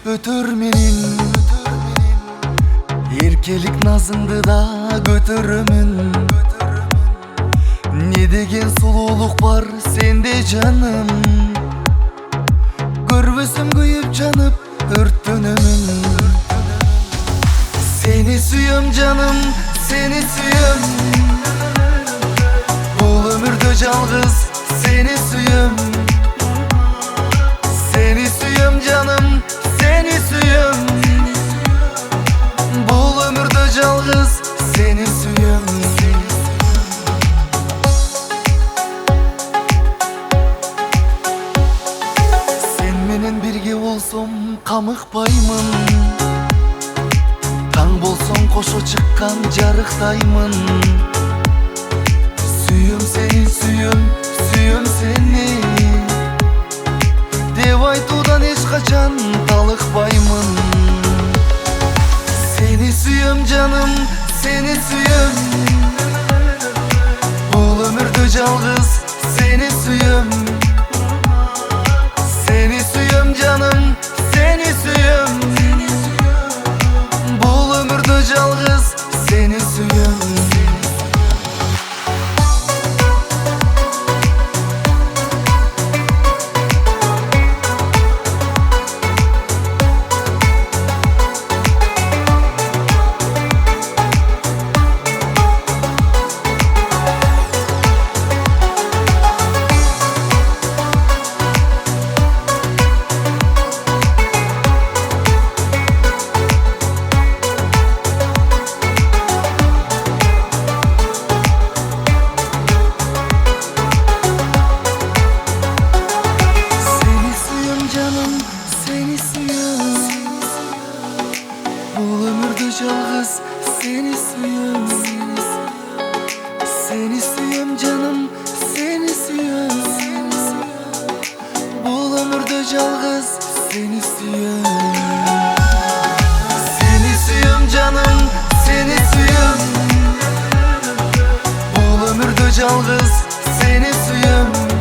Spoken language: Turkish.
Götürmenin erkelik nazındı da götürümün. Ne degen sululuk var sende canım. Görvesem kuyup canıp örttünümün. Seni suyum canım, seni suyum. Bu ömürde жалғыз seni suyum. Seni suyum canım, seni suyum. Bu ömürde жалғыз seni suyum. Sen menen birge bolsam камыкпаймын. Таң болсоң кошо чыккан жарыктаймын. Сүйüm seni suyum, suyum seni деп айтуудан эч качан талыкпаймын. Seni suyum canım, seni suyum. Бул өмүрдө жалгыз seni suyum. Seni suyum canım, seni suyum. Bul ömürde жалгыз seni suyum. жалгыз seni suyum. Seni suyum canım, seni suyum. Bul ömürde жалгыз seni suyum. Seni suyum canım, seni suyum. Bul ömürde жалгыз seni suyum.